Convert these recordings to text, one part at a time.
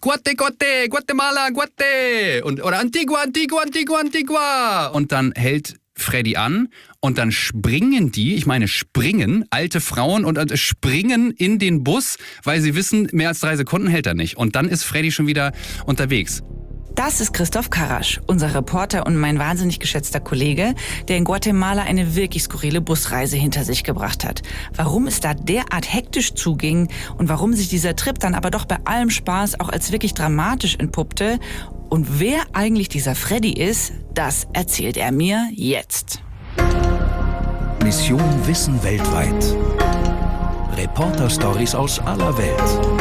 Guatemala, oder Antigua. Und dann hält Freddy an und dann springen alte Frauen und springen in den Bus, weil sie wissen, mehr als 3 Sekunden hält er nicht. Und dann ist Freddy schon wieder unterwegs. Das ist Christoph Karasch, unser Reporter und mein wahnsinnig geschätzter Kollege, der in Guatemala eine wirklich skurrile Busreise hinter sich gebracht hat. Warum es da derart hektisch zuging und warum sich dieser Trip dann aber doch bei allem Spaß auch als wirklich dramatisch entpuppte und wer eigentlich dieser Freddy ist, das erzählt er mir jetzt. Mission Wissen weltweit. Reporter-Stories aus aller Welt.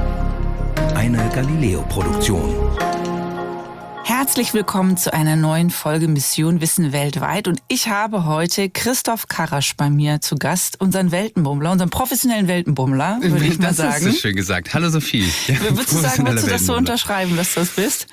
Eine Galileo-Produktion. Herzlich willkommen zu einer neuen Folge Mission Wissen weltweit und ich habe heute Christoph Karasch bei mir zu Gast, unseren Weltenbummler, unseren professionellen Weltenbummler, würde ich mal sagen. Das ist schön gesagt. Hallo Sophie. Würdest du das so unterschreiben, dass du das bist?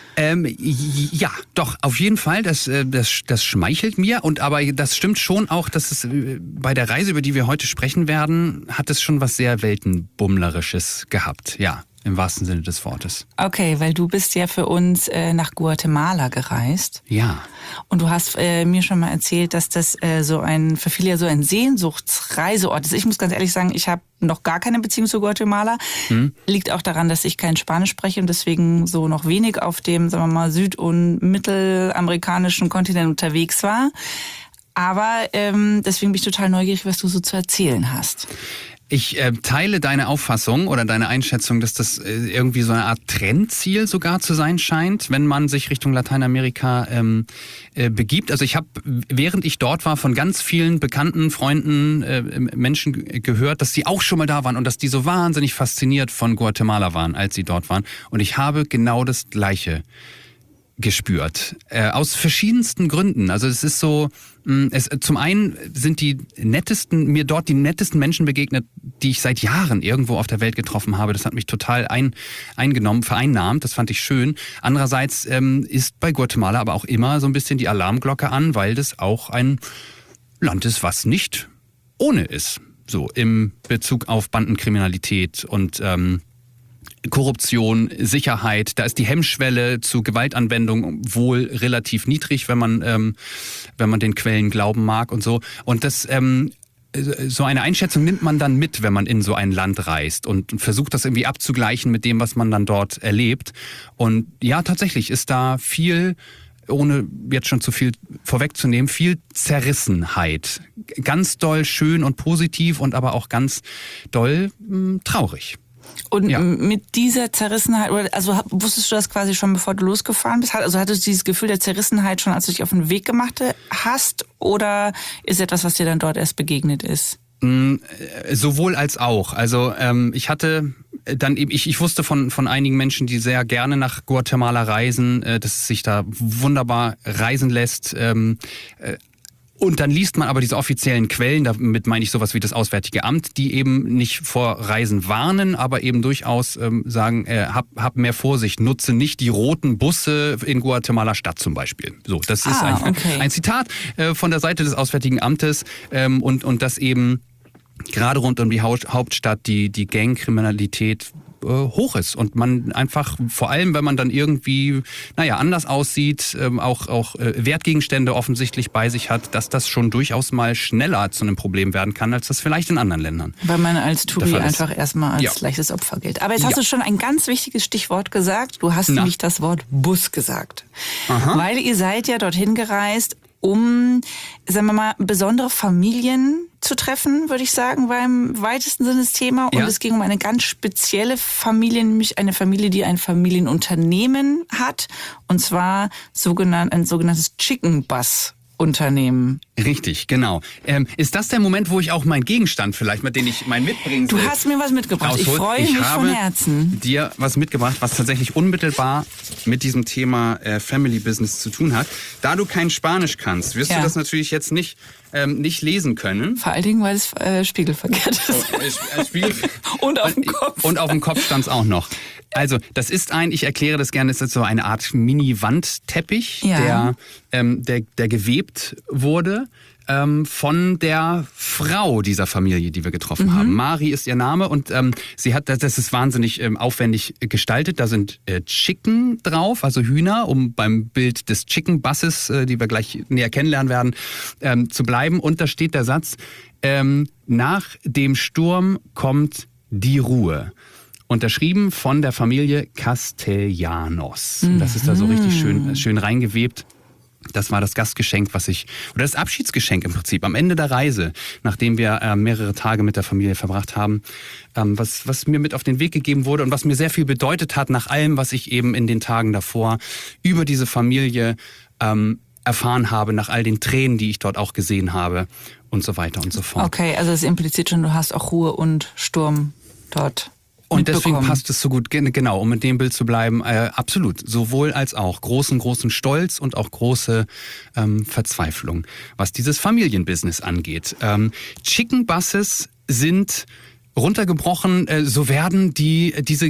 Ja, doch, auf jeden Fall. Das schmeichelt mir. Aber das stimmt schon auch, dass es bei der Reise, über die wir heute sprechen werden, hat es schon was sehr Weltenbummlerisches gehabt. Ja, im wahrsten Sinne des Wortes. Okay, weil du bist ja für uns nach Guatemala gereist. Ja. Und du hast mir schon mal erzählt, dass das für viele ja so ein Sehnsuchtsreiseort ist. Ich muss ganz ehrlich sagen, ich habe noch gar keine Beziehung zu Guatemala. Liegt auch daran, dass ich kein Spanisch spreche und deswegen so noch wenig auf dem, sagen wir mal, süd- und mittelamerikanischen Kontinent unterwegs war. Aber deswegen bin ich total neugierig, was du so zu erzählen hast. Ich teile deine Auffassung oder deine Einschätzung, dass das irgendwie so eine Art Trendziel sogar zu sein scheint, wenn man sich Richtung Lateinamerika begibt. Also ich habe, während ich dort war, von ganz vielen bekannten Freunden, Menschen gehört, dass die auch schon mal da waren und dass die so wahnsinnig fasziniert von Guatemala waren, als sie dort waren. Und ich habe genau das Gleiche gespürt. Aus verschiedensten Gründen. Also es ist so, zum einen sind mir dort die nettesten Menschen begegnet, die ich seit Jahren irgendwo auf der Welt getroffen habe. Das hat mich total vereinnahmt. Das fand ich schön. Andererseits ist bei Guatemala aber auch immer so ein bisschen die Alarmglocke an, weil das auch ein Land ist, was nicht ohne ist. So im Bezug auf Bandenkriminalität und Korruption, Sicherheit, da ist die Hemmschwelle zu Gewaltanwendung wohl relativ niedrig, wenn man den Quellen glauben mag und so. Und das so eine Einschätzung nimmt man dann mit, wenn man in so ein Land reist und versucht das irgendwie abzugleichen mit dem, was man dann dort erlebt. Und ja, tatsächlich ist da viel, ohne jetzt schon zu viel vorwegzunehmen, viel Zerrissenheit. Ganz doll schön und positiv und aber auch ganz doll traurig. Und mit dieser Zerrissenheit, also wusstest du das quasi schon, bevor du losgefahren bist? Also hattest du dieses Gefühl der Zerrissenheit schon, als du dich auf den Weg gemacht hast? Oder ist es etwas, was dir dann dort erst begegnet ist? Sowohl als auch. Also ich hatte dann eben, ich wusste von einigen Menschen, die sehr gerne nach Guatemala reisen, dass es sich da wunderbar reisen lässt. Und dann liest man aber diese offiziellen Quellen, damit meine ich sowas wie das Auswärtige Amt, die eben nicht vor Reisen warnen, aber eben durchaus sagen, hab mehr Vorsicht, nutze nicht die roten Busse in Guatemala Stadt zum Beispiel. So, das ist ein Zitat von der Seite des Auswärtigen Amtes und das eben gerade rund um die Hauptstadt die Gangkriminalität hoch ist und man einfach, vor allem wenn man dann irgendwie, anders aussieht, auch Wertgegenstände offensichtlich bei sich hat, dass das schon durchaus mal schneller zu einem Problem werden kann, als das vielleicht in anderen Ländern. Weil man als Touri einfach erstmal als leichtes Opfer gilt. Aber jetzt hast du schon ein ganz wichtiges Stichwort gesagt. Du hast nämlich das Wort Bus gesagt. Aha. Weil ihr seid ja dorthin gereist, um, sagen wir mal, besondere Familien zu treffen, würde ich sagen, war im weitesten Sinne das Thema. Und es ging um eine ganz spezielle Familie, nämlich eine Familie, die ein Familienunternehmen hat. Und zwar ein sogenanntes Chicken Bus Unternehmen. Richtig, genau. Ist das der Moment, wo ich auch meinen Gegenstand vielleicht, mit dem ich mitbringen Du hast mir was mitgebracht. Ich freue mich von Herzen. Ich habe dir was mitgebracht, was tatsächlich unmittelbar mit diesem Thema Family Business zu tun hat. Da du kein Spanisch kannst, wirst du das natürlich jetzt nicht lesen können. Vor allen Dingen, weil es spiegelverkehrt ist. Und auf dem Kopf. Und auf dem Kopf stand es auch noch. Also, das ist ich erkläre das gerne, das ist so eine Art Mini-Wandteppich, der gewebt wurde von der Frau dieser Familie, die wir getroffen haben. Mari ist ihr Name und sie hat, das ist wahnsinnig aufwendig gestaltet. Da sind Chicken drauf, also Hühner, um beim Bild des Chicken Busses, die wir gleich näher kennenlernen werden, zu bleiben. Und da steht der Satz, nach dem Sturm kommt die Ruhe. Unterschrieben von der Familie Castellanos. Das ist da so richtig schön reingewebt. Das war das Gastgeschenk, oder das Abschiedsgeschenk im Prinzip am Ende der Reise, nachdem wir mehrere Tage mit der Familie verbracht haben, was mir mit auf den Weg gegeben wurde und was mir sehr viel bedeutet hat, nach allem, was ich eben in den Tagen davor über diese Familie erfahren habe, nach all den Tränen, die ich dort auch gesehen habe und so weiter und so fort. Okay, also es impliziert schon, du hast auch Ruhe und Sturm dort. Und deswegen passt es so gut, genau, um mit dem Bild zu bleiben, absolut, sowohl als auch großen Stolz und auch große Verzweiflung, was dieses Familienbusiness angeht. Chicken Buses sind runtergebrochen, so werden diese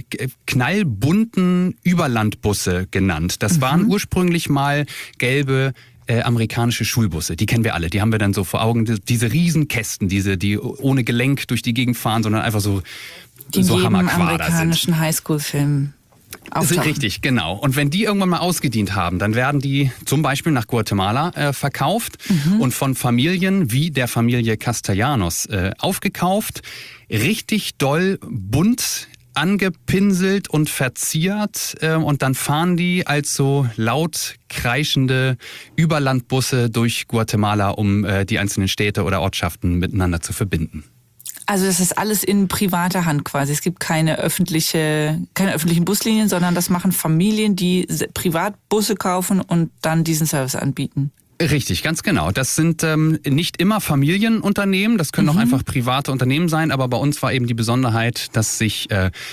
knallbunten Überlandbusse genannt. Das waren ursprünglich mal gelbe amerikanische Schulbusse, die kennen wir alle, die haben wir dann so vor Augen, diese Riesenkästen, die ohne Gelenk durch die Gegend fahren, sondern einfach so Hammerquader amerikanischen Highschool-Film auftauchen. Richtig, genau. Und wenn die irgendwann mal ausgedient haben, dann werden die zum Beispiel nach Guatemala verkauft und von Familien wie der Familie Castellanos aufgekauft, richtig doll bunt angepinselt und verziert und dann fahren die als so laut kreischende Überlandbusse durch Guatemala, um die einzelnen Städte oder Ortschaften miteinander zu verbinden. Also das ist alles in privater Hand quasi. Es gibt keine öffentlichen Buslinien, sondern das machen Familien, die privat Busse kaufen und dann diesen Service anbieten. Richtig, ganz genau. Das sind nicht immer Familienunternehmen, das können auch einfach private Unternehmen sein, aber bei uns war eben die Besonderheit, dass sich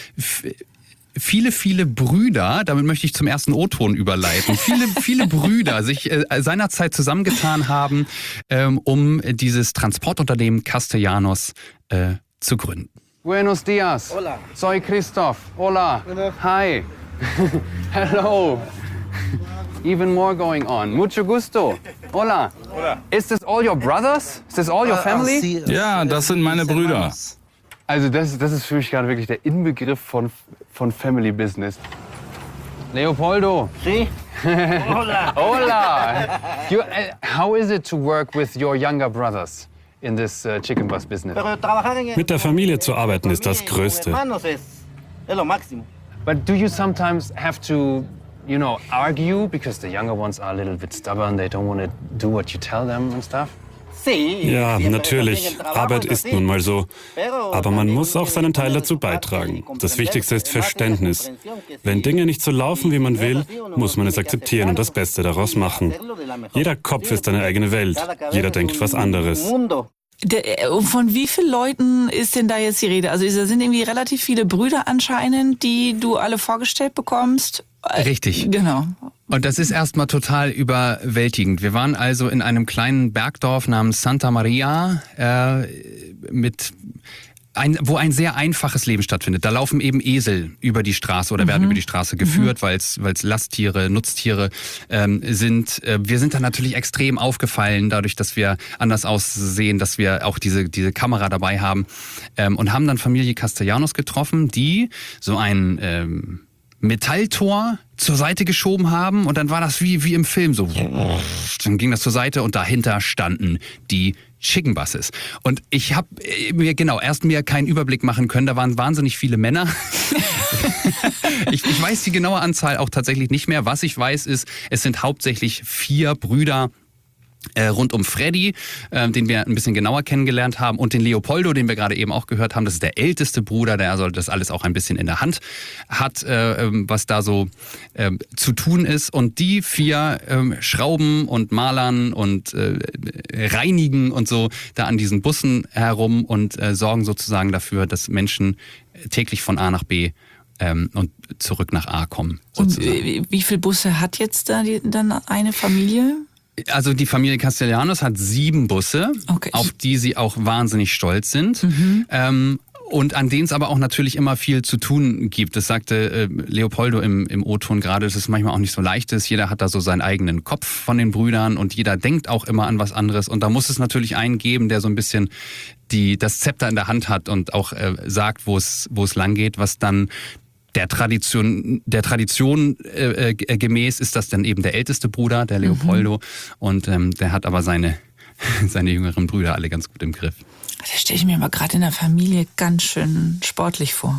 viele Brüder, damit möchte ich zum ersten O-Ton überleiten, viele Brüder sich seinerzeit zusammengetan haben, um dieses Transportunternehmen Castellanos zu gründen. Buenos dias. Hola. Soy Christoph. Hola. Hi. Hello. Even more going on. Mucho gusto. Hola. Hola. Is this all your brothers? Is this all your family? Ja, das sind meine Brüder. Also das ist für mich gerade wirklich der Inbegriff von Family Business. Leopoldo. Sí. Hola. Hola. How is it to work with your younger brothers in this chicken bus business? Mit der Familie zu arbeiten ist das Größte. But do you sometimes have to, argue because the younger ones are a little bit stubborn, they don't want to do what you tell them and stuff? Ja, natürlich. Arbeit ist nun mal so. Aber man muss auch seinen Teil dazu beitragen. Das Wichtigste ist Verständnis. Wenn Dinge nicht so laufen, wie man will, muss man es akzeptieren und das Beste daraus machen. Jeder Kopf ist eine eigene Welt. Jeder denkt was anderes. Von wie vielen Leuten ist denn da jetzt die Rede? Also es sind irgendwie relativ viele Brüder anscheinend, die du alle vorgestellt bekommst. Richtig. Genau. Und das ist erstmal total überwältigend. Wir waren also in einem kleinen Bergdorf namens Santa Maria, wo ein sehr einfaches Leben stattfindet. Da laufen eben Esel über die Straße oder werden über die Straße geführt, weil es Lasttiere, Nutztiere sind. Wir sind da natürlich extrem aufgefallen, dadurch, dass wir anders aussehen, dass wir auch diese Kamera dabei haben und haben dann Familie Castellanos getroffen, die so ein Metalltor zur Seite geschoben haben und dann war das wie im Film so. Dann ging das zur Seite und dahinter standen die Chicken Buses. Und ich habe mir keinen Überblick machen können. Da waren wahnsinnig viele Männer. Ich weiß die genaue Anzahl auch tatsächlich nicht mehr. Was ich weiß ist, es sind hauptsächlich 4 Brüder rund um Freddy, den wir ein bisschen genauer kennengelernt haben, und den Leopoldo, den wir gerade eben auch gehört haben. Das ist der älteste Bruder, der also das alles auch ein bisschen in der Hand hat, was da so zu tun ist. Und die 4 schrauben und malern und reinigen und so da an diesen Bussen herum und sorgen sozusagen dafür, dass Menschen täglich von A nach B und zurück nach A kommen. Sozusagen. Und wie viele Busse hat jetzt da dann eine Familie? Also die Familie Castellanos hat 7 Busse, okay, auf die sie auch wahnsinnig stolz sind. und an denen es aber auch natürlich immer viel zu tun gibt. Das sagte Leopoldo im O-Ton gerade, dass es manchmal auch nicht so leicht ist. Jeder hat da so seinen eigenen Kopf von den Brüdern und jeder denkt auch immer an was anderes. Und da muss es natürlich einen geben, der so ein bisschen das Zepter in der Hand hat und auch sagt, wo es lang geht, was dann der Tradition gemäß ist das dann eben der älteste Bruder, der Leopoldo. Und der hat aber seine jüngeren Brüder alle ganz gut im Griff. Das stelle ich mir aber gerade in der Familie ganz schön sportlich vor.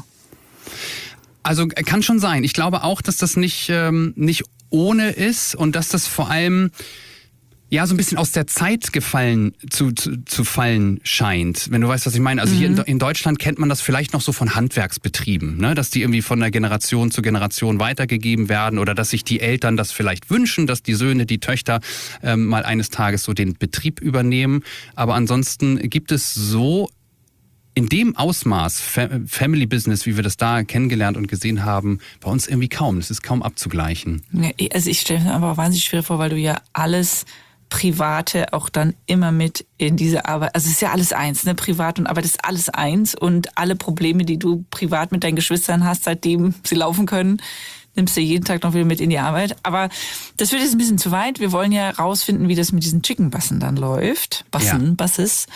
Also kann schon sein. Ich glaube auch, dass das nicht ohne ist und dass das vor allem so ein bisschen aus der Zeit gefallen zu fallen scheint, wenn du weißt, was ich meine. Also hier in Deutschland kennt man das vielleicht noch so von Handwerksbetrieben, ne? Dass die irgendwie von der Generation zu Generation weitergegeben werden oder dass sich die Eltern das vielleicht wünschen, dass die Söhne, die Töchter mal eines Tages so den Betrieb übernehmen. Aber ansonsten gibt es so in dem Ausmaß Family Business, wie wir das da kennengelernt und gesehen haben, bei uns irgendwie kaum. Das ist kaum abzugleichen. Also ich stelle mir aber wahnsinnig schwer vor, weil du ja alles Private auch dann immer mit in diese Arbeit, also es ist ja alles eins, ne? Privat und Arbeit ist alles eins und alle Probleme, die du privat mit deinen Geschwistern hast, seitdem sie laufen können, nimmst du jeden Tag noch wieder mit in die Arbeit. Aber das wird jetzt ein bisschen zu weit. Wir wollen ja rausfinden, wie das mit diesen Chicken-Bussen dann läuft. Busses.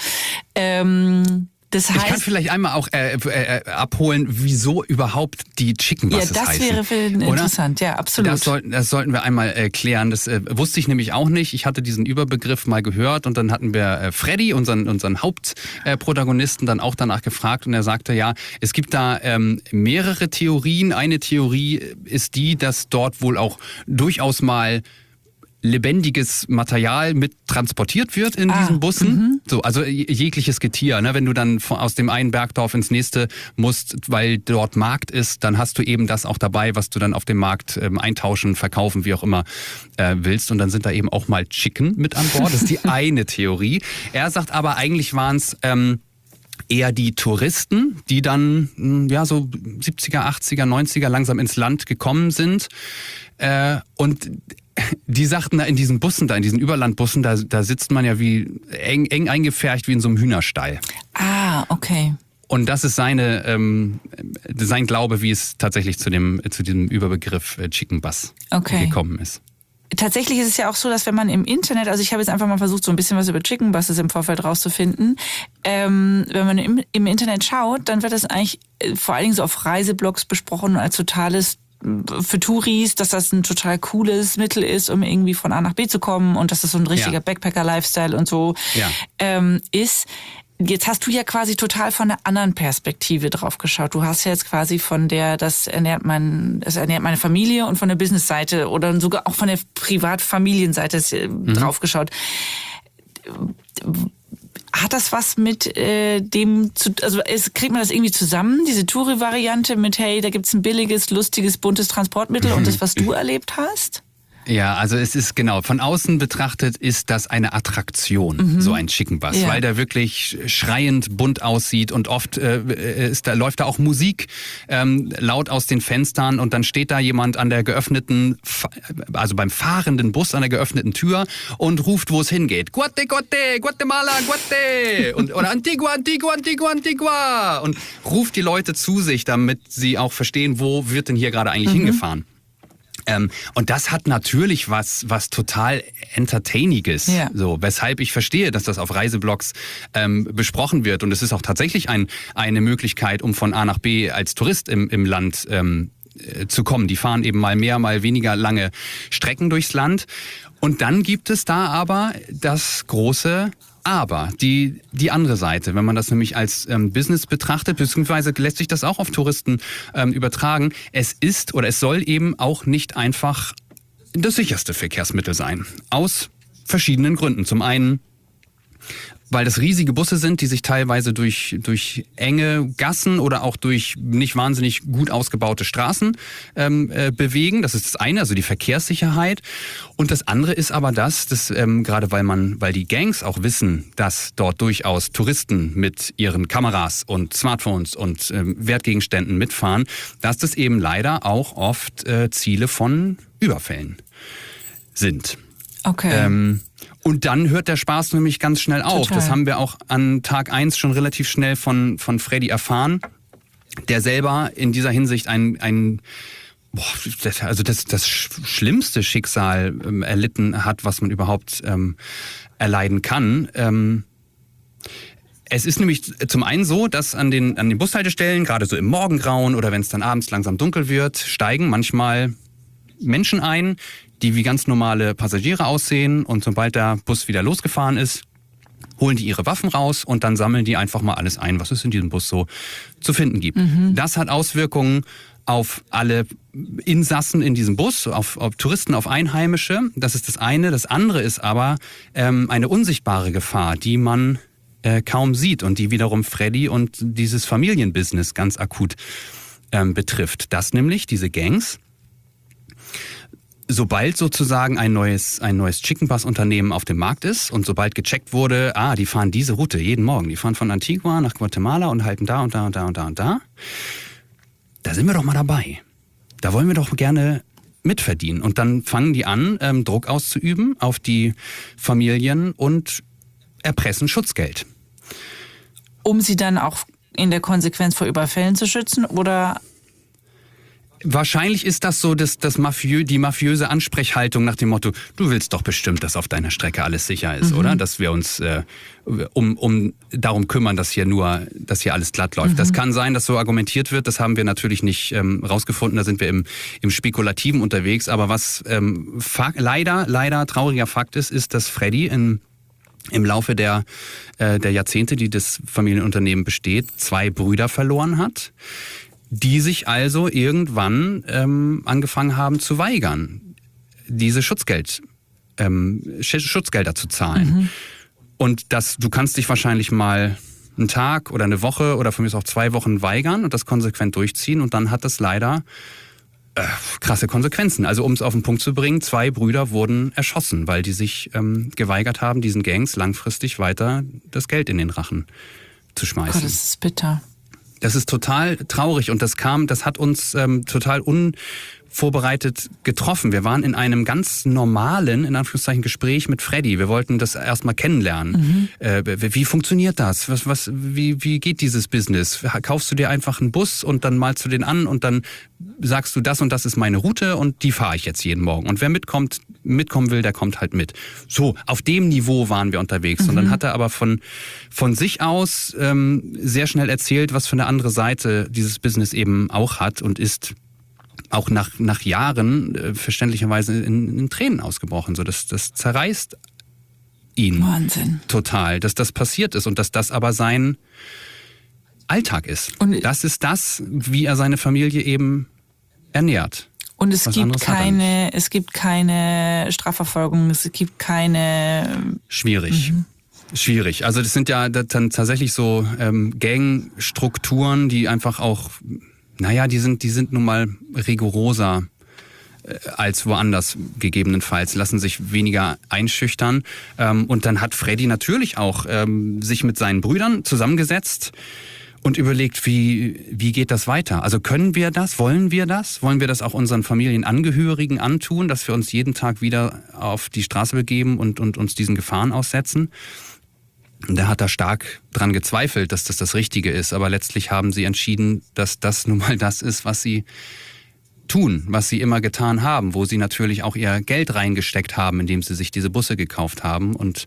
Das heißt, ich kann vielleicht einmal auch abholen, wieso überhaupt die Chicken Buses heißen. Ja, das wäre interessant, ja, absolut. Das sollten wir einmal klären. Das wusste ich nämlich auch nicht. Ich hatte diesen Überbegriff mal gehört und dann hatten wir Freddy, unseren Hauptprotagonisten, dann auch danach gefragt und er sagte, ja, es gibt da mehrere Theorien. Eine Theorie ist die, dass dort wohl auch durchaus mal lebendiges Material mit transportiert wird in diesen Bussen. So, also jegliches Getier. Ne? Wenn du dann aus dem einen Bergdorf ins nächste musst, weil dort Markt ist, dann hast du eben das auch dabei, was du dann auf dem Markt eintauschen, verkaufen, wie auch immer willst. Und dann sind da eben auch mal Chicken mit an Bord. Das ist die eine Theorie. Er sagt aber, eigentlich waren es eher die Touristen, die dann so 70er, 80er, 90er langsam ins Land gekommen sind. Und die sagten da in diesen Bussen, in diesen Überlandbussen, da sitzt man ja wie eng eingepfercht wie in so einem Hühnerstall. Ah, okay. Und das ist sein Glaube, wie es tatsächlich zu diesem Überbegriff Chicken Bus gekommen ist. Tatsächlich ist es ja auch so, dass wenn man im Internet, also ich habe jetzt einfach mal versucht, so ein bisschen was über Chicken Buses im Vorfeld rauszufinden, wenn man im Internet schaut, dann wird das eigentlich vor allen Dingen so auf Reiseblogs besprochen als totales für Touris, dass das ein total cooles Mittel ist, um irgendwie von A nach B zu kommen und dass das so ein richtiger Backpacker-Lifestyle und so ist. Jetzt hast du ja quasi total von einer anderen Perspektive drauf geschaut. Du hast ja jetzt quasi von das ernährt meine Familie und von der Business-Seite oder sogar auch von der Privat-Familienseite drauf geschaut. Hat das was mit dem zu, also kriegt man das irgendwie zusammen, diese Touri-Variante mit, hey, da gibt's ein billiges, lustiges, buntes Transportmittel und das, was du erlebt hast? Ja, also es ist genau, von außen betrachtet ist das eine Attraktion, so ein Chicken Bus, weil der wirklich schreiend bunt aussieht und oft läuft da auch Musik laut aus den Fenstern und dann steht da jemand an der geöffneten, also beim fahrenden Bus an der geöffneten Tür und ruft, wo es hingeht. Guate, Guate, Guatemala, Guate! Oder Antigua, Antigua, Antigua, Antigua! Und ruft die Leute zu sich, damit sie auch verstehen, wo wird denn hier gerade eigentlich hingefahren. Und das hat natürlich was total Entertainiges, so, weshalb ich verstehe, dass das auf Reiseblogs besprochen wird. Und es ist auch tatsächlich eine Möglichkeit, um von A nach B als Tourist im Land zu kommen. Die fahren eben mal mehr, mal weniger lange Strecken durchs Land. Und dann gibt es da aber das große Aber, die andere Seite, wenn man das nämlich als Business betrachtet, beziehungsweise lässt sich das auch auf Touristen übertragen, es soll eben auch nicht einfach das sicherste Verkehrsmittel sein. Aus verschiedenen Gründen. Zum einen, weil das riesige Busse sind, die sich teilweise durch enge Gassen oder auch durch nicht wahnsinnig gut ausgebaute Straßen bewegen. Das ist das eine, also die Verkehrssicherheit. Und das andere ist aber gerade weil die Gangs auch wissen, dass dort durchaus Touristen mit ihren Kameras und Smartphones und Wertgegenständen mitfahren, dass das eben leider auch oft Ziele von Überfällen sind. Okay. Und dann hört der Spaß nämlich ganz schnell auf. Total. Das haben wir auch an Tag 1 schon relativ schnell von Freddy erfahren, der selber in dieser Hinsicht das schlimmste Schicksal erlitten hat, was man überhaupt erleiden kann. Es ist nämlich zum einen so, dass an den Bushaltestellen, gerade so im Morgengrauen oder wenn es dann abends langsam dunkel wird, steigen manchmal Menschen ein, die wie ganz normale Passagiere aussehen, und sobald der Bus wieder losgefahren ist, holen die ihre Waffen raus und dann sammeln die einfach mal alles ein, was es in diesem Bus so zu finden gibt. Das hat Auswirkungen auf alle Insassen in diesem Bus, auf Touristen, auf Einheimische. Das ist das eine. Das andere ist aber eine unsichtbare Gefahr, die man kaum sieht und die wiederum Freddy und dieses Familienbusiness ganz akut betrifft. Das nämlich, diese Gangs, sobald sozusagen ein neues Chicken Bus Unternehmen auf dem Markt ist und sobald gecheckt wurde, die fahren diese Route jeden Morgen, die fahren von Antigua nach Guatemala und halten da und da und da und da und da, da sind wir doch mal dabei. Da wollen wir doch gerne mitverdienen. Und dann fangen die an, Druck auszuüben auf die Familien und erpressen Schutzgeld. Um sie dann auch in der Konsequenz vor Überfällen zu schützen, oder? Wahrscheinlich ist das so die mafiöse Ansprechhaltung nach dem Motto, du willst doch bestimmt, dass auf deiner Strecke alles sicher ist, oder? Dass wir uns darum kümmern, dass hier alles glatt läuft. Das kann sein, dass so argumentiert wird, das haben wir natürlich nicht rausgefunden, da sind wir im Spekulativen unterwegs. Aber was leider trauriger Fakt ist, dass Freddy im Laufe der Jahrzehnte, die das Familienunternehmen besteht, 2 Brüder verloren hat, die sich also irgendwann angefangen haben zu weigern, diese Schutzgelder zu zahlen. Und du kannst dich wahrscheinlich mal einen Tag oder eine Woche oder von mir aus auch 2 Wochen weigern und das konsequent durchziehen, und dann hat das leider krasse Konsequenzen. Also um es auf den Punkt zu bringen, 2 Brüder wurden erschossen, weil die sich geweigert haben, diesen Gangs langfristig weiter das Geld in den Rachen zu schmeißen. Oh, das ist bitter. Das ist total traurig und das hat uns total unvorbereitet getroffen. Wir waren in einem ganz normalen, in Anführungszeichen, Gespräch mit Freddy. Wir wollten das erstmal kennenlernen. Wie funktioniert das? Wie geht dieses Business? Kaufst du dir einfach einen Bus und dann malst du den an und dann sagst du, das und das ist meine Route und die fahre ich jetzt jeden Morgen. Und wer mitkommen will, der kommt halt mit. So, auf dem Niveau waren wir unterwegs. Und dann hat er aber von sich aus sehr schnell erzählt, was für eine andere Seite dieses Business eben auch hat und ist auch nach Jahren verständlicherweise in Tränen ausgebrochen. So, das zerreißt ihn. Wahnsinn. Total, dass das passiert ist und dass das aber sein Alltag ist. Und das ist das, wie er seine Familie eben ernährt. Und es gibt keine Strafverfolgung, es gibt keine... Schwierig. Schwierig. Also das sind ja dann tatsächlich so Gangstrukturen, die einfach auch, die sind nun mal rigoroser als woanders gegebenenfalls, lassen sich weniger einschüchtern. Und dann hat Freddy natürlich auch sich mit seinen Brüdern zusammengesetzt und überlegt, wie geht das weiter? Also können wir das? Wollen wir das? Wollen wir das auch unseren Familienangehörigen antun, dass wir uns jeden Tag wieder auf die Straße begeben und uns diesen Gefahren aussetzen? Und da hat er stark dran gezweifelt, dass das Richtige ist. Aber letztlich haben sie entschieden, dass das nun mal das ist, was sie tun, was sie immer getan haben, wo sie natürlich auch ihr Geld reingesteckt haben, indem sie sich diese Busse gekauft haben. Und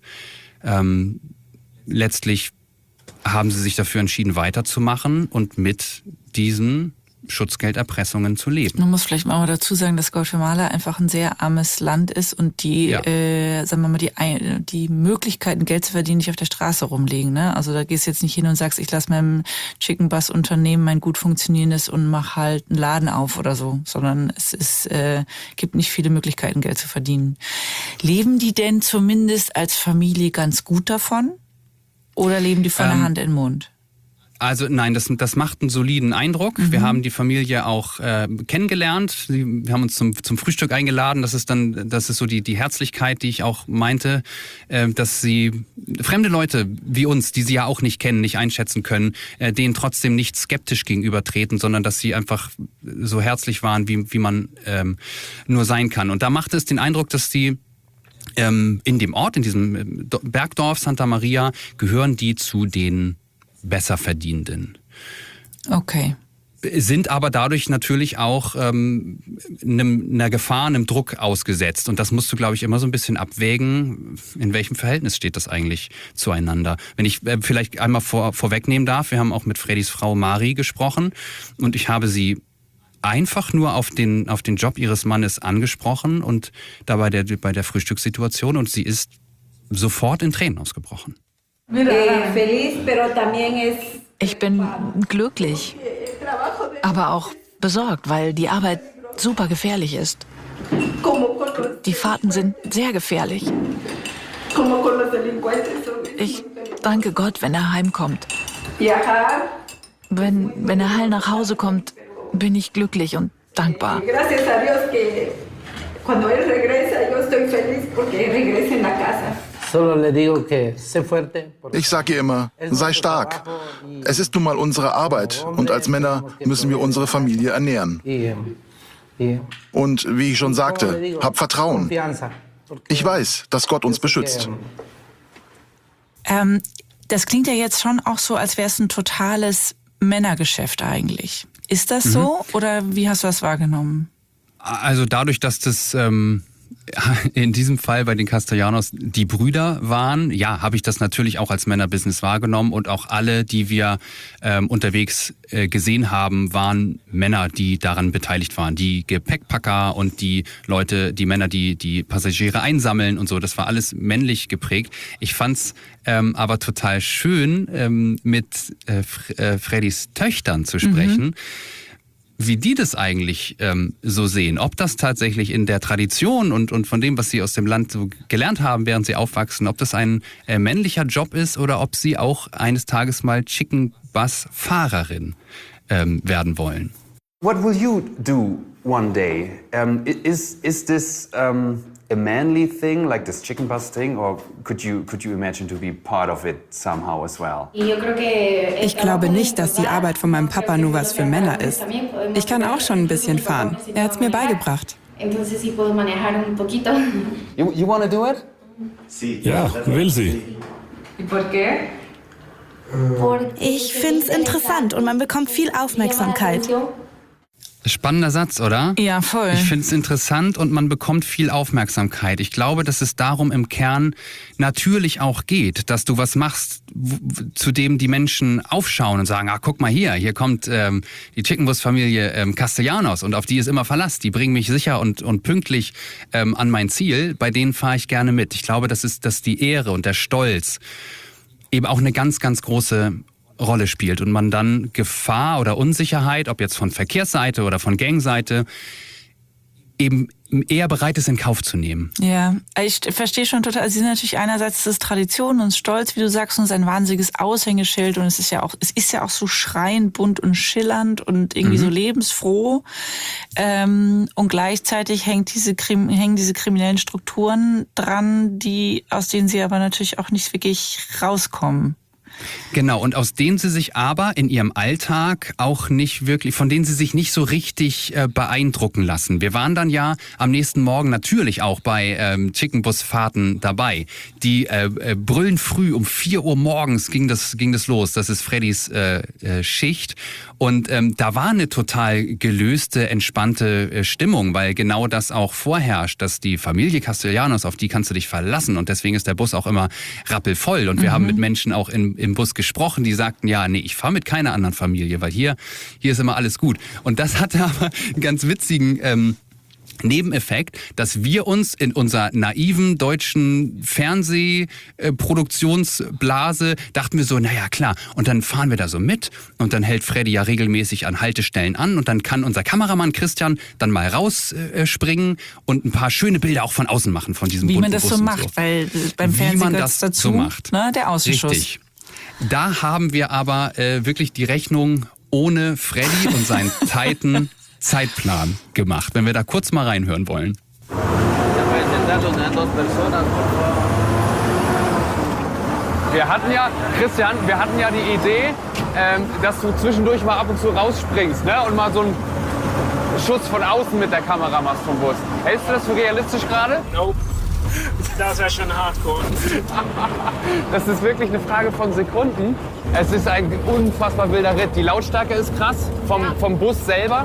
letztlich haben sie sich dafür entschieden, weiterzumachen und mit diesen Schutzgelderpressungen zu leben. Man muss vielleicht mal dazu sagen, dass Guatemala einfach ein sehr armes Land ist und die Möglichkeiten, Geld zu verdienen, nicht auf der Straße rumliegen. Ne? Also da gehst du jetzt nicht hin und sagst, ich lasse meinem Chicken Bus Unternehmen mein gut funktionierendes und mach halt einen Laden auf oder so, sondern es gibt nicht viele Möglichkeiten, Geld zu verdienen. Leben die denn zumindest als Familie ganz gut davon? Oder leben die von der Hand in den Mund? Also nein, das macht einen soliden Eindruck. Wir haben die Familie auch kennengelernt. Wir haben uns zum Frühstück eingeladen. Das ist so die Herzlichkeit, die ich auch meinte, dass sie fremde Leute wie uns, die sie ja auch nicht kennen, nicht einschätzen können, denen trotzdem nicht skeptisch gegenübertreten, sondern dass sie einfach so herzlich waren, wie man nur sein kann. Und da machte es den Eindruck, dass die in dem Ort, in diesem Bergdorf Santa Maria, gehören die zu den Besserverdienenden. Okay. Sind aber dadurch natürlich auch einer Gefahr, einem Druck ausgesetzt. Und das musst du, glaube ich, immer so ein bisschen abwägen, in welchem Verhältnis steht das eigentlich zueinander. Wenn ich vielleicht einmal vorwegnehmen darf, wir haben auch mit Freddys Frau Mari gesprochen und ich habe sie einfach nur auf den Job ihres Mannes angesprochen und da bei der Frühstückssituation, und sie ist sofort in Tränen ausgebrochen. Ich bin glücklich, aber auch besorgt, weil die Arbeit super gefährlich ist. Die Fahrten sind sehr gefährlich. Ich danke Gott, wenn er heimkommt. Wenn er heil nach Hause kommt, bin ich glücklich und dankbar. Ich sage ihr immer, sei stark. Es ist nun mal unsere Arbeit und als Männer müssen wir unsere Familie ernähren. Und wie ich schon sagte, hab Vertrauen. Ich weiß, dass Gott uns beschützt. Das klingt ja jetzt schon auch so, als wäre es ein totales Männergeschäft eigentlich. Ist das so oder wie hast du das wahrgenommen? Also dadurch, dass das in diesem Fall bei den Castellanos die Brüder waren, ja, habe ich das natürlich auch als Männerbusiness wahrgenommen und auch alle, die wir unterwegs gesehen haben, waren Männer, die daran beteiligt waren. Die Gepäckpacker und die Leute, die Männer, die Passagiere einsammeln und so, das war alles männlich geprägt. Ich fand's aber total schön, mit Freddys Töchtern zu sprechen. Wie die das eigentlich so sehen. Ob das tatsächlich in der Tradition und von dem, was sie aus dem Land so gelernt haben, während sie aufwachsen, ob das ein männlicher Job ist oder ob sie auch eines Tages mal Chicken Bus Fahrerin werden wollen. What will you do one day? Is this a manly thing, like this chicken bus thing, or could you imagine to be part of it somehow as well? Ich glaube nicht, dass die Arbeit von meinem Papa nur was für Männer ist. Ich kann auch schon ein bisschen fahren. Er hat's mir beigebracht. You wanna do it? Ja, will sie. Ich find's interessant und man bekommt viel Aufmerksamkeit. Spannender Satz, oder? Ja, voll. Ich finde es interessant und man bekommt viel Aufmerksamkeit. Ich glaube, dass es darum im Kern natürlich auch geht, dass du was machst, zu dem die Menschen aufschauen und sagen, guck mal hier kommt die Chickenbus-Familie Castellanos und auf die ist immer Verlass. Die bringen mich sicher und pünktlich an mein Ziel. Bei denen fahre ich gerne mit. Ich glaube, dass die Ehre und der Stolz eben auch eine ganz, ganz große Rolle spielt und man dann Gefahr oder Unsicherheit, ob jetzt von Verkehrsseite oder von Gangseite, eben eher bereit ist, in Kauf zu nehmen. Ja, ich verstehe schon total. Sie sind natürlich einerseits das Tradition und Stolz, wie du sagst, und es ist ein wahnsinniges Aushängeschild und es ist ja auch so schreiend, bunt und schillernd und irgendwie so lebensfroh. Und gleichzeitig hängen diese kriminellen Strukturen dran, aus denen sie aber natürlich auch nicht wirklich rauskommen. Genau, und aus denen sie sich aber in ihrem Alltag auch nicht wirklich, von denen sie sich nicht so richtig beeindrucken lassen. Wir waren dann ja am nächsten Morgen natürlich auch bei Chickenbus-Fahrten dabei. Die brüllen früh, um 4 Uhr morgens ging das los. Das ist Freddys Schicht. Und da war eine total gelöste, entspannte Stimmung, weil genau das auch vorherrscht, dass die Familie Castellanos, auf die kannst du dich verlassen. Und deswegen ist der Bus auch immer rappelvoll. Und wir haben mit Menschen auch im Bus gesprochen, die sagten, ja, nee, ich fahre mit keiner anderen Familie, weil hier ist immer alles gut. Und das hatte aber einen ganz witzigen Nebeneffekt, dass wir uns in unserer naiven deutschen Fernsehproduktionsblase dachten wir so, naja klar, und dann fahren wir da so mit und dann hält Freddy ja regelmäßig an Haltestellen an und dann kann unser Kameramann Christian dann mal rausspringen und ein paar schöne Bilder auch von außen machen von diesem bunten Bus. Wie man das so macht, weil beim Fernsehen gehört es dazu, so macht. Ne, der Ausschuss. Richtig. Da haben wir aber wirklich die Rechnung ohne Freddy und seinen tighten Zeitplan gemacht, wenn wir da kurz mal reinhören wollen. Wir hatten ja, Christian, die Idee, dass du zwischendurch mal ab und zu rausspringst, ne? Und mal so einen Schuss von außen mit der Kamera machst vom Bus. Hältst du das für realistisch gerade? Nope. Das wäre schon hardcore. Das ist wirklich eine Frage von Sekunden. Es ist ein unfassbar wilder Ritt. Die Lautstärke ist krass vom Bus selber.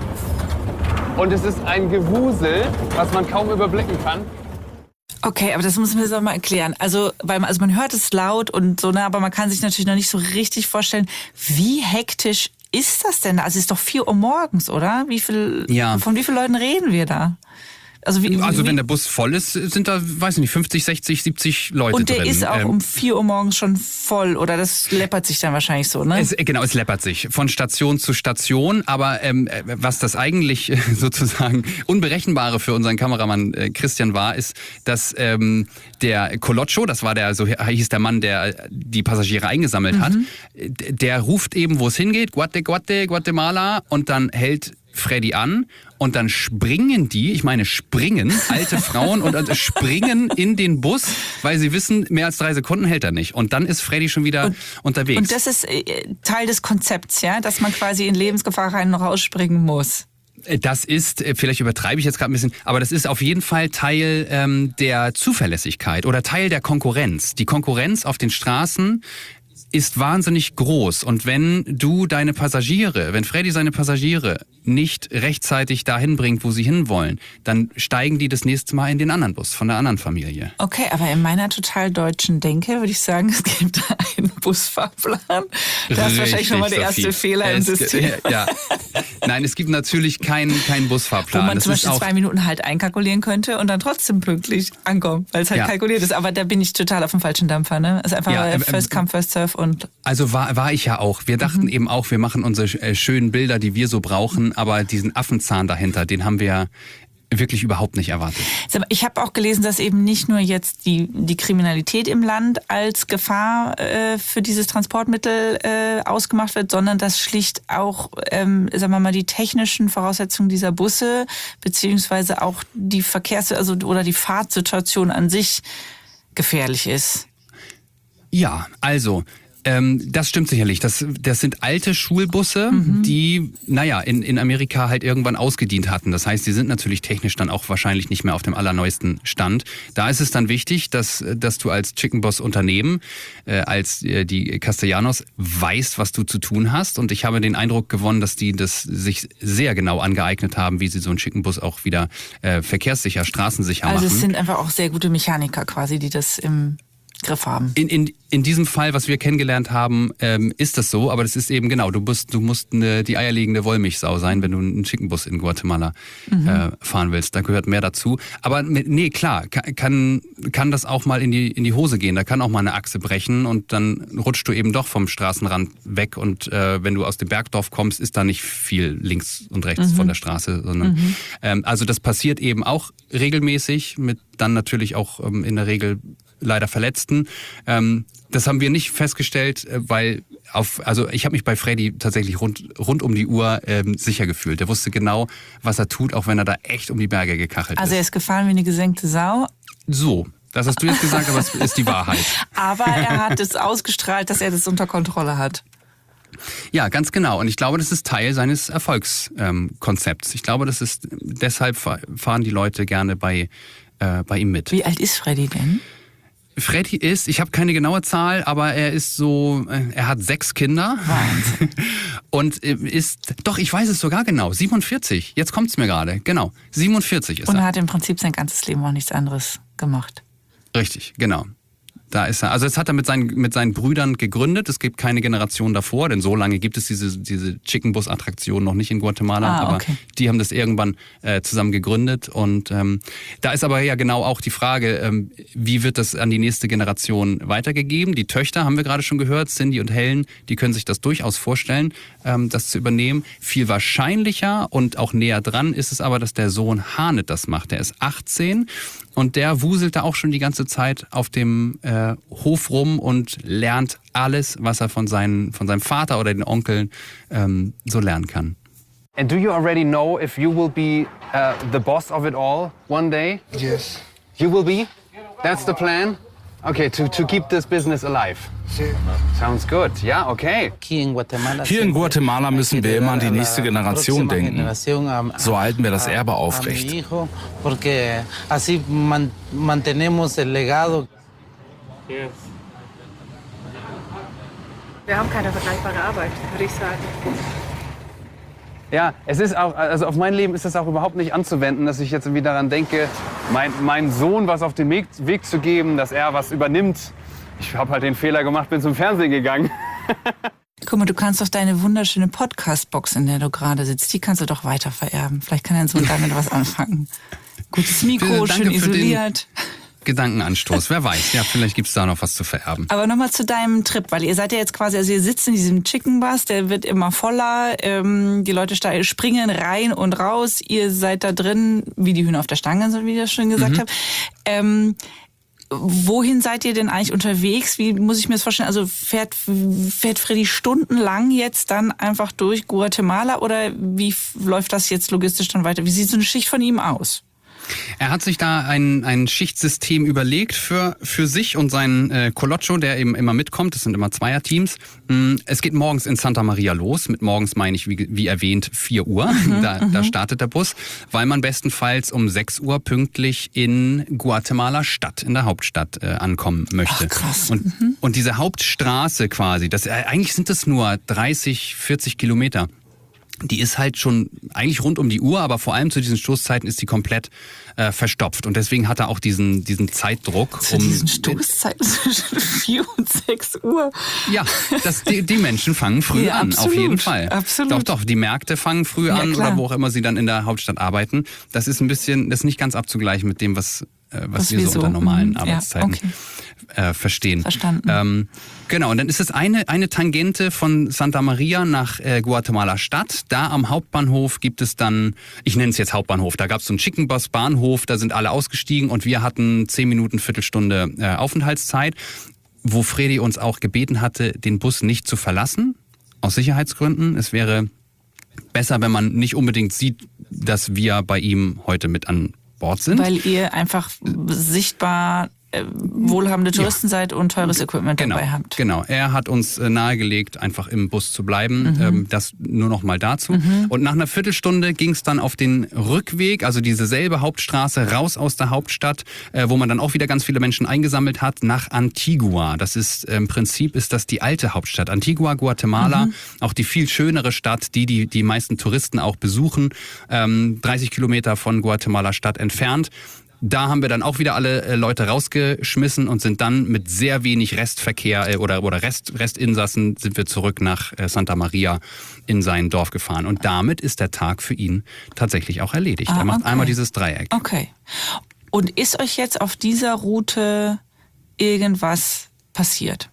Und es ist ein Gewusel, was man kaum überblicken kann. Okay, aber das muss man jetzt auch mal erklären. Also man hört es laut und so, ne, aber man kann sich natürlich noch nicht so richtig vorstellen, wie hektisch ist das denn? Also es ist doch 4 Uhr morgens, oder? Von wie vielen Leuten reden wir da? Also wenn der Bus voll ist, sind da, weiß ich nicht, 50, 60, 70 Leute drin. Und der ist auch um 4 Uhr morgens schon voll, oder das läppert sich dann wahrscheinlich so, ne? Es läppert sich von Station zu Station, aber was das eigentlich sozusagen Unberechenbare für unseren Kameramann Christian war, ist, dass der Coloccio, so hieß der Mann, der die Passagiere eingesammelt hat, der ruft eben, wo es hingeht, Guatemala, und dann hält Freddy an und dann springen alte Frauen und springen in den Bus, weil sie wissen, mehr als 3 Sekunden hält er nicht. Und dann ist Freddy schon wieder unterwegs. Und das ist Teil des Konzepts, ja, dass man quasi in Lebensgefahr rein und rausspringen muss. Das ist, vielleicht übertreibe ich jetzt gerade ein bisschen, aber das ist auf jeden Fall Teil der Zuverlässigkeit oder Teil der Konkurrenz. Die Konkurrenz auf den Straßen ist wahnsinnig groß. Und wenn Freddy seine Passagiere nicht rechtzeitig dahin bringt, wo sie hinwollen, dann steigen die das nächste Mal in den anderen Bus von der anderen Familie. Okay, aber in meiner total deutschen Denke würde ich sagen, es gibt einen Busfahrplan. Das ist wahrscheinlich schon mal der erste Fehler im System. Ja. Nein, es gibt natürlich keinen Busfahrplan. Wo man zum Beispiel 2 Minuten halt einkalkulieren könnte und dann trotzdem pünktlich ankommt, weil es halt kalkuliert ist. Aber da bin ich total auf dem falschen Dampfer. Ne? Es ist einfach First Come, First Serve. Also war ich ja auch. Wir dachten eben auch, wir machen unsere schönen Bilder, die wir so brauchen, aber diesen Affenzahn dahinter, den haben wir wirklich überhaupt nicht erwartet. Ich habe auch gelesen, dass eben nicht nur jetzt die Kriminalität im Land als Gefahr für dieses Transportmittel ausgemacht wird, sondern dass schlicht auch, die technischen Voraussetzungen dieser Busse beziehungsweise auch die oder die Fahrtsituation an sich gefährlich ist. Ja, also das stimmt sicherlich. Das sind alte Schulbusse, die, in Amerika halt irgendwann ausgedient hatten. Das heißt, die sind natürlich technisch dann auch wahrscheinlich nicht mehr auf dem allerneuesten Stand. Da ist es dann wichtig, dass du als Chicken Boss Unternehmen, als die Castellanos, weißt, was du zu tun hast. Und ich habe den Eindruck gewonnen, dass die das sich sehr genau angeeignet haben, wie sie so einen Chicken Bus auch wieder verkehrssicher, straßensicher machen. Also es sind einfach auch sehr gute Mechaniker quasi, die das im Griff haben. In diesem Fall, was wir kennengelernt haben, ist das so, aber das ist eben genau, du musst die eierlegende Wollmilchsau sein, wenn du einen Chickenbus in Guatemala fahren willst. Da gehört mehr dazu. Aber klar, kann das auch mal in die Hose gehen. Da kann auch mal eine Achse brechen und dann rutscht du eben doch vom Straßenrand weg und wenn du aus dem Bergdorf kommst, ist da nicht viel links und rechts von der Straße, sondern also das passiert eben auch regelmäßig, mit dann natürlich auch in der Regel leider Verletzten. Das haben wir nicht festgestellt, weil ich habe mich bei Freddy tatsächlich rund um die Uhr sicher gefühlt. Der wusste genau, was er tut, auch wenn er da echt um die Berge gekachelt ist. Also er ist gefahren wie eine gesenkte Sau. So, das hast du jetzt gesagt, aber es ist die Wahrheit. Aber er hat es ausgestrahlt, dass er das unter Kontrolle hat. Ja, ganz genau. Und ich glaube, das ist Teil seines Erfolgskonzepts. Ich glaube, deshalb fahren die Leute gerne bei ihm mit. Wie alt ist Freddy denn? Freddy ich habe keine genaue Zahl, aber er hat 6 Kinder. Wahnsinn. Und ich weiß es sogar genau, 47. Jetzt kommt es mir gerade, genau. 47 ist er. Und er hat im Prinzip sein ganzes Leben auch nichts anderes gemacht. Richtig, genau. Da ist er. Also das hat er mit seinen Brüdern gegründet. Es gibt keine Generation davor, denn so lange gibt es diese Chicken Bus Attraktion noch nicht in Guatemala. Aber die haben das irgendwann zusammen gegründet. Und da ist aber ja genau auch die Frage, wie wird das an die nächste Generation weitergegeben? Die Töchter, haben wir gerade schon gehört, Cindy und Helen, die können sich das durchaus vorstellen, das zu übernehmen. Viel wahrscheinlicher und auch näher dran ist es aber, dass der Sohn Harnet das macht. Der ist 18 und der wuselt da auch schon die ganze Zeit auf dem Hof rum und lernt alles, was er von seinem Vater oder den Onkeln so lernen kann. And do you already know if you will be the boss of it all one day? Yes. You will be? That's the plan? Okay, to keep this business alive. Sounds good. Ja, okay. Hier in Guatemala müssen wir immer an die nächste Generation denken. So halten wir das Erbe aufrecht. Wir haben keine vergleichbare Arbeit, würde ich sagen. Ja, es ist auch, also auf mein Leben ist das auch überhaupt nicht anzuwenden, dass ich jetzt irgendwie daran denke, meinem Sohn was auf den Weg zu geben, dass er was übernimmt. Ich habe halt den Fehler gemacht, bin zum Fernsehen gegangen. Guck mal, du kannst doch deine wunderschöne Podcast-Box, in der du gerade sitzt, die kannst du doch weiter vererben. Vielleicht kann dein Sohn damit was anfangen. Gutes Mikro, schön isoliert. Gedankenanstoß, wer weiß, ja, vielleicht gibt's da noch was zu vererben. Aber nochmal zu deinem Trip, weil ihr seid ja jetzt quasi, also ihr sitzt in diesem Chicken Bus, der wird immer voller, die Leute springen rein und raus, ihr seid da drin, wie die Hühner auf der Stange, so wie ich das schon gesagt habe. Wohin seid ihr denn eigentlich unterwegs? Wie muss ich mir das vorstellen? Also fährt Freddy stundenlang jetzt dann einfach durch Guatemala oder wie läuft das jetzt logistisch dann weiter? Wie sieht so eine Schicht von ihm aus? Er hat sich da ein Schichtsystem überlegt für sich und seinen Colocho, der eben immer mitkommt. Das sind immer Zweierteams. Es geht morgens in Santa Maria los. Mit morgens meine ich, wie erwähnt, 4 Uhr. Da startet der Bus, weil man bestenfalls um 6 Uhr pünktlich in Guatemala Stadt, in der Hauptstadt, ankommen möchte. Ach, krass. Und diese Hauptstraße quasi, eigentlich sind das nur 30, 40 Kilometer. Die ist halt schon eigentlich rund um die Uhr, aber vor allem zu diesen Stoßzeiten ist die komplett verstopft. Und deswegen hat er auch diesen Zeitdruck. Zu diesen Stoßzeiten zwischen 4 und 6 Uhr? Ja, die Menschen fangen früh an, absolut, auf jeden Fall. Absolut. Doch, die Märkte fangen früh an klar. oder wo auch immer sie dann in der Hauptstadt arbeiten. Das ist das ist nicht ganz abzugleichen mit dem, was wir so unter normalen Arbeitszeiten verstehen. Verstanden. Genau, und dann ist es eine Tangente von Santa Maria nach Guatemala Stadt. Da am Hauptbahnhof gibt es dann, ich nenne es jetzt Hauptbahnhof, da gab es so einen Chicken Bus Bahnhof, da sind alle ausgestiegen und wir hatten 10 Minuten, Viertelstunde Aufenthaltszeit, wo Freddy uns auch gebeten hatte, den Bus nicht zu verlassen, aus Sicherheitsgründen. Es wäre besser, wenn man nicht unbedingt sieht, dass wir bei ihm heute mit an Bord sind. Weil ihr einfach sichtbar wohlhabende Touristen seid und teures Equipment dabei habt. Genau, er hat uns nahegelegt, einfach im Bus zu bleiben. Das nur noch mal dazu. Und nach einer Viertelstunde ging es dann auf den Rückweg, also diese selbe Hauptstraße, raus aus der Hauptstadt, wo man dann auch wieder ganz viele Menschen eingesammelt hat, nach Antigua. Das ist im Prinzip ist das die alte Hauptstadt. Antigua, Guatemala, auch die viel schönere Stadt, die meisten Touristen auch besuchen. 30 Kilometer von Guatemala Stadt entfernt. Da haben wir dann auch wieder alle Leute rausgeschmissen und sind dann mit sehr wenig Restverkehr oder Restinsassen sind wir zurück nach Santa Maria in sein Dorf gefahren. Und damit ist der Tag für ihn tatsächlich auch erledigt. Er macht einmal dieses Dreieck. Okay. Und ist euch jetzt auf dieser Route irgendwas passiert?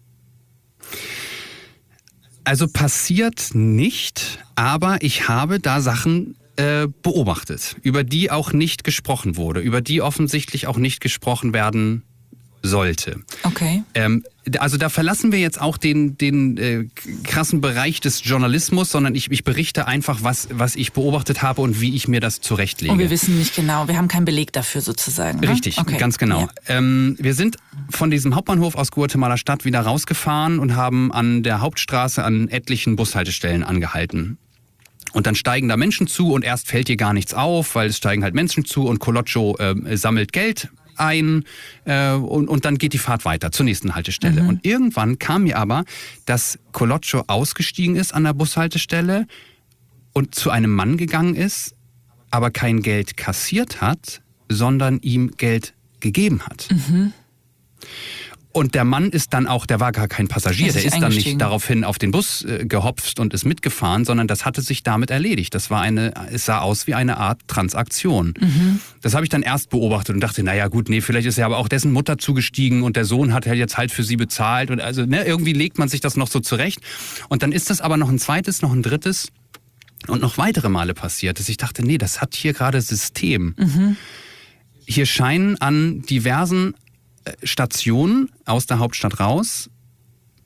Also passiert nicht, aber ich habe da Sachen beobachtet, über die auch nicht gesprochen wurde, über die offensichtlich auch nicht gesprochen werden sollte. Okay. Also da verlassen wir jetzt auch den krassen Bereich des Journalismus, sondern ich berichte einfach, was ich beobachtet habe und wie ich mir das zurechtlege. Und wir wissen nicht genau, wir haben keinen Beleg dafür sozusagen. Ne? Richtig, okay. Ganz genau. Ja. Wir sind von diesem Hauptbahnhof aus Guatemala Stadt wieder rausgefahren und haben an der Hauptstraße an etlichen Bushaltestellen angehalten. Und dann steigen da Menschen zu und erst fällt dir gar nichts auf, weil es steigen halt Menschen zu und Colocho sammelt Geld ein und dann geht die Fahrt weiter zur nächsten Haltestelle. Und irgendwann kam mir aber, dass Colocho ausgestiegen ist an der Bushaltestelle und zu einem Mann gegangen ist, aber kein Geld kassiert hat, sondern ihm Geld gegeben hat. Und der Mann ist dann auch, der war gar kein Passagier, der ist dann nicht daraufhin auf den Bus gehopst und ist mitgefahren, sondern das hatte sich damit erledigt. Es sah aus wie eine Art Transaktion. Das habe ich dann erst beobachtet und dachte, naja gut, vielleicht ist ja aber auch dessen Mutter zugestiegen und der Sohn hat ja jetzt halt für sie bezahlt und also irgendwie legt man sich das noch so zurecht. Und dann ist das aber noch ein zweites, noch ein drittes und noch weitere Male passiert, dass ich dachte, nee, das hat hier gerade System. Hier scheinen an diversen Stationen aus der Hauptstadt raus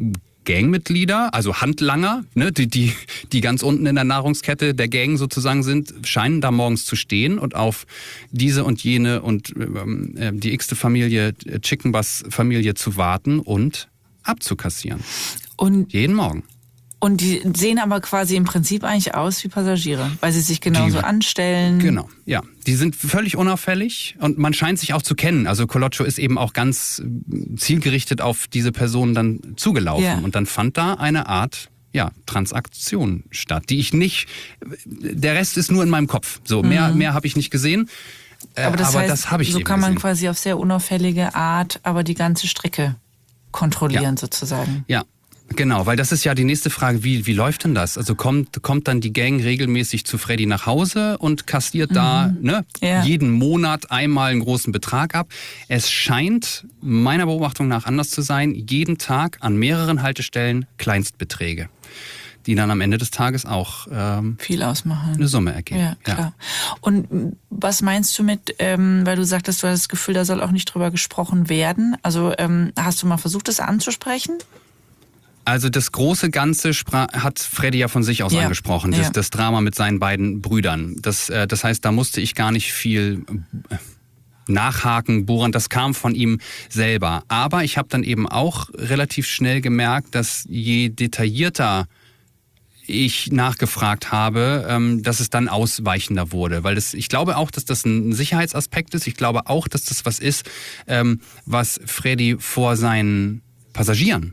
Gangmitglieder, also Handlanger, ne, die ganz unten in der Nahrungskette der Gang sozusagen sind, scheinen da morgens zu stehen und auf diese und jene und die x-te Familie, Chicken Bus Familie zu warten und abzukassieren. Und jeden Morgen. Und die sehen aber quasi im Prinzip eigentlich aus wie Passagiere, weil sie sich genauso anstellen. Genau, ja. Die sind völlig unauffällig und man scheint sich auch zu kennen. Also Colocho ist eben auch ganz zielgerichtet auf diese Person dann zugelaufen. Ja. Und dann fand da eine Art Transaktion statt, die ich nicht, der Rest ist nur in meinem Kopf. So, mehr habe ich nicht gesehen. Aber das heißt, das habe ich so eben kann man gesehen. quasi auf sehr unauffällige Art aber die ganze Strecke kontrollieren sozusagen. Ja. Genau, weil das ist ja die nächste Frage, wie läuft denn das? Also kommt dann die Gang regelmäßig zu Freddy nach Hause und kassiert da jeden Monat einmal einen großen Betrag ab? Es scheint meiner Beobachtung nach anders zu sein, jeden Tag an mehreren Haltestellen Kleinstbeträge, die dann am Ende des Tages auch viel ausmachen, eine Summe ergeben. Ja, klar. Ja. Und was meinst du mit, weil du sagtest, du hast das Gefühl, da soll auch nicht drüber gesprochen werden? Also hast du mal versucht, das anzusprechen? Also das große Ganze hat Freddy ja von sich aus angesprochen, das Drama mit seinen beiden Brüdern. Das heißt, da musste ich gar nicht viel nachhaken, bohren, das kam von ihm selber. Aber ich habe dann eben auch relativ schnell gemerkt, dass je detaillierter ich nachgefragt habe, dass es dann ausweichender wurde. Weil ich glaube auch, dass das ein Sicherheitsaspekt ist. Ich glaube auch, dass das was ist, was Freddy vor seinen Passagieren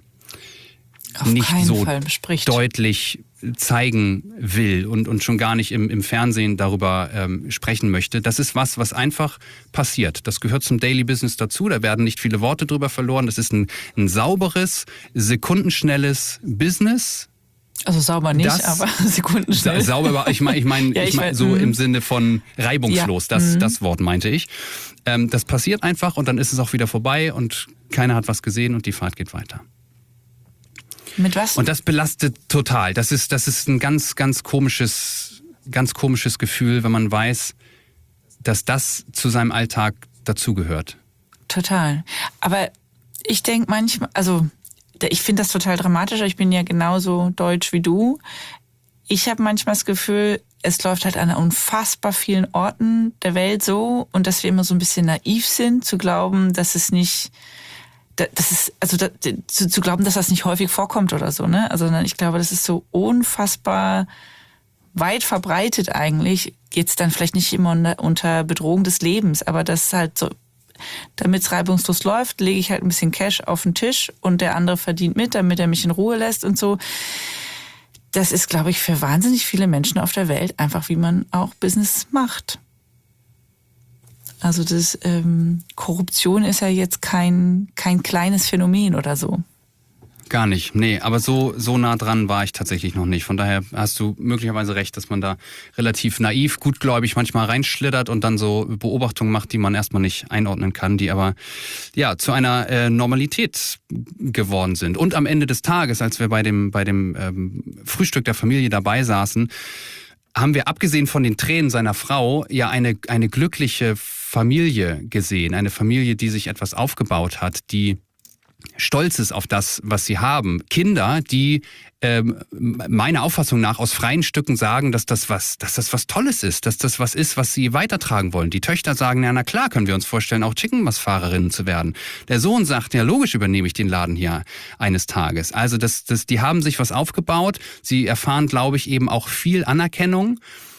nicht so deutlich zeigen will und schon gar nicht im Fernsehen darüber sprechen möchte. Das ist was einfach passiert. Das gehört zum Daily Business dazu. Da werden nicht viele Worte drüber verloren. Das ist ein sauberes, sekundenschnelles Business. Also sauber nicht, aber sekundenschnell. Sauber, ich meine so im Sinne von reibungslos. Das Wort meinte ich. Das passiert einfach und dann ist es auch wieder vorbei und keiner hat was gesehen und die Fahrt geht weiter. Mit was? Und das belastet total. Das ist ein ganz komisches Gefühl, wenn man weiß, dass das zu seinem Alltag dazugehört. Total. Aber ich denke manchmal, also ich finde das total dramatisch. Ich bin ja genauso deutsch wie du. Ich habe manchmal das Gefühl, es läuft halt an unfassbar vielen Orten der Welt so und dass wir immer so ein bisschen naiv sind, zu glauben, dass es nicht... zu glauben, dass das nicht häufig vorkommt oder so, ne? Also ich glaube, das ist so unfassbar weit verbreitet eigentlich. Jetzt dann vielleicht nicht immer unter Bedrohung des Lebens, aber das ist halt so, damit es reibungslos läuft, lege ich halt ein bisschen Cash auf den Tisch und der andere verdient mit, damit er mich in Ruhe lässt und so. Das ist, glaube ich, für wahnsinnig viele Menschen auf der Welt einfach, wie man auch Business macht. Also Korruption ist ja jetzt kein kleines Phänomen oder so. Gar nicht, nee, aber so nah dran war ich tatsächlich noch nicht. Von daher hast du möglicherweise recht, dass man da relativ naiv, gutgläubig manchmal reinschlittert und dann so Beobachtungen macht, die man erstmal nicht einordnen kann, die aber zu einer Normalität geworden sind. Und am Ende des Tages, als wir bei dem Frühstück der Familie dabei saßen, haben wir abgesehen von den Tränen seiner Frau ja eine glückliche Familie gesehen. Eine Familie, die sich etwas aufgebaut hat, die stolz ist auf das, was sie haben. Kinder, die meiner Auffassung nach aus freien Stücken sagen, dass das was Tolles ist, dass das was ist, was sie weitertragen wollen. Die Töchter sagen, ja, na klar, können wir uns vorstellen, auch Chicken-Bus-Fahrerinnen zu werden. Der Sohn sagt, ja, logisch übernehme ich den Laden hier eines Tages. Also die haben sich was aufgebaut. Sie erfahren, glaube ich, eben auch viel Anerkennung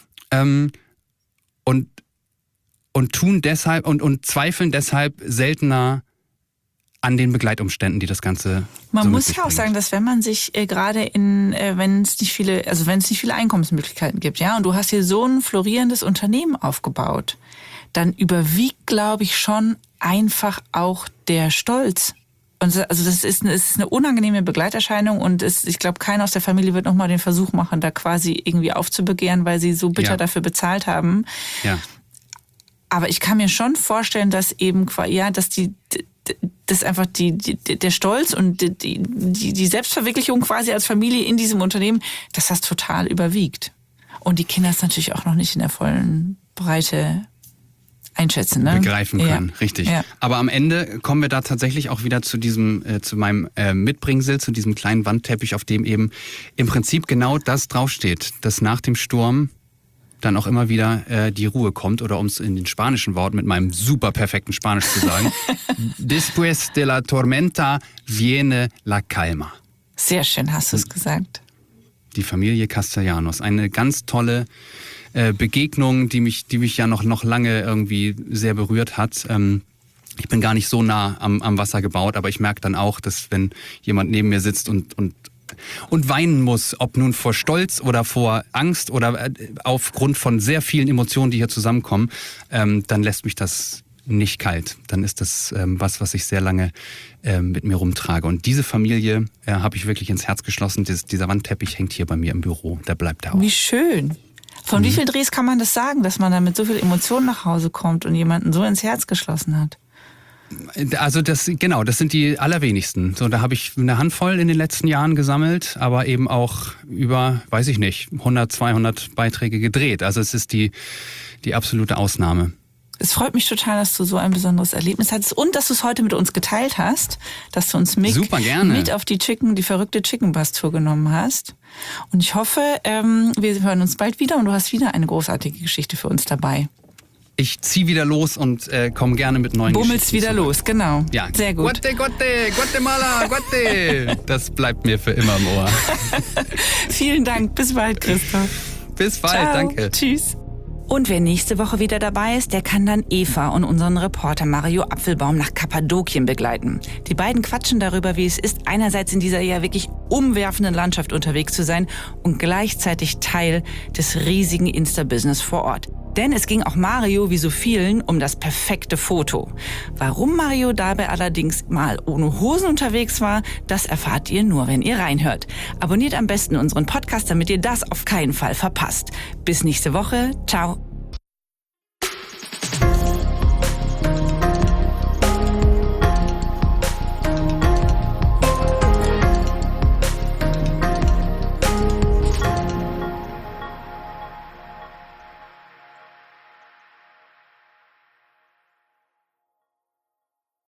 und tun deshalb und zweifeln deshalb seltener an den Begleitumständen, die das Ganze Man muss ja auch sagen, dass wenn man sich gerade wenn es nicht viele Einkommensmöglichkeiten gibt, ja, und du hast hier so ein florierendes Unternehmen aufgebaut, dann überwiegt, glaube ich, schon einfach auch der Stolz. Und also es ist eine unangenehme Begleiterscheinung und ich glaube, keiner aus der Familie wird nochmal den Versuch machen, da quasi irgendwie aufzubegehren, weil sie so bitter dafür bezahlt haben. Ja. Aber ich kann mir schon vorstellen, dass eben dass einfach der Stolz und die Selbstverwirklichung quasi als Familie in diesem Unternehmen, dass das total überwiegt. Und die Kinder es natürlich auch noch nicht in der vollen Breite einschätzen, ne? Begreifen können, richtig. Ja. Aber am Ende kommen wir da tatsächlich auch wieder zu zu meinem Mitbringsel, zu diesem kleinen Wandteppich, auf dem eben im Prinzip genau das draufsteht, dass nach dem Sturm dann auch immer wieder die Ruhe kommt, oder um es in den spanischen Worten mit meinem super perfekten Spanisch zu sagen, después de la tormenta viene la calma. Sehr schön hast du es gesagt. Die Familie Castellanos, eine ganz tolle Begegnung, die mich ja noch lange irgendwie sehr berührt hat. Ich bin gar nicht so nah am Wasser gebaut, aber ich merke dann auch, dass wenn jemand neben mir sitzt und weinen muss, ob nun vor Stolz oder vor Angst oder aufgrund von sehr vielen Emotionen, die hier zusammenkommen, dann lässt mich das nicht kalt. Dann ist das was ich sehr lange mit mir rumtrage. Und diese Familie habe ich wirklich ins Herz geschlossen. Dieser Wandteppich hängt hier bei mir im Büro. Der bleibt da auch. Wie schön. Von wie vielen Drehs kann man das sagen, dass man da mit so viel Emotionen nach Hause kommt und jemanden so ins Herz geschlossen hat? Also das sind die allerwenigsten. So, da habe ich eine Handvoll in den letzten Jahren gesammelt, aber eben auch über, weiß ich nicht, 100, 200 Beiträge gedreht. Also es ist die absolute Ausnahme. Es freut mich total, dass du so ein besonderes Erlebnis hattest und dass du es heute mit uns geteilt hast, dass du uns mit auf die verrückte Chicken Bus Tour genommen hast. Und ich hoffe, wir hören uns bald wieder und du hast wieder eine großartige Geschichte für uns dabei. Ich ziehe wieder los und komme gerne mit neuen Bummelst Geschichten wieder zurück. Los, genau. Ja. Sehr gut. Guatemala. Das bleibt mir für immer im Ohr. Vielen Dank. Bis bald, Christoph. Bis bald, Ciao. danke. Tschüss. Und wer nächste Woche wieder dabei ist, der kann dann Eva und unseren Reporter Mario Apfelbaum nach Kappadokien begleiten. Die beiden quatschen darüber, wie es ist, einerseits in dieser ja wirklich umwerfenden Landschaft unterwegs zu sein und gleichzeitig Teil des riesigen Insta-Business vor Ort. Denn es ging auch Mario, wie so vielen, um das perfekte Foto. Warum Mario dabei allerdings mal ohne Hosen unterwegs war, das erfahrt ihr nur, wenn ihr reinhört. Abonniert am besten unseren Podcast, damit ihr das auf keinen Fall verpasst. Bis nächste Woche. Ciao.